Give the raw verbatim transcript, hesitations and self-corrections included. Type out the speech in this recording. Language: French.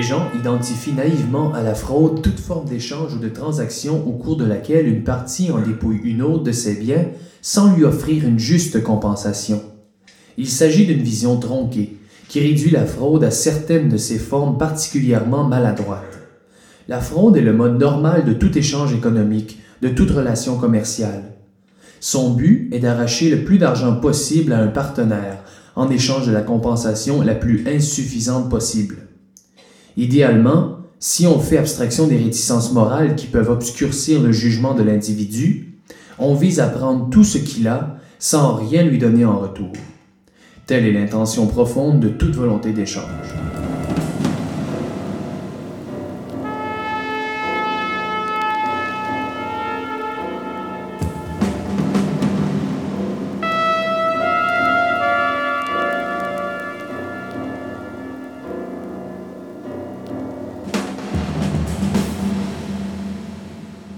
gens identifient naïvement à la fraude toute forme d'échange ou de transaction au cours de laquelle une partie en dépouille une autre de ses biens sans lui offrir une juste compensation. Il s'agit d'une vision tronquée, qui réduit la fraude à certaines de ses formes particulièrement maladroites. La fraude est le mode normal de tout échange économique, de toute relation commerciale. Son but est d'arracher le plus d'argent possible à un partenaire, en échange de la compensation la plus insuffisante possible. Idéalement, si on fait abstraction des réticences morales qui peuvent obscurcir le jugement de l'individu, on vise à prendre tout ce qu'il a sans rien lui donner en retour. Telle est l'intention profonde de toute volonté d'échange.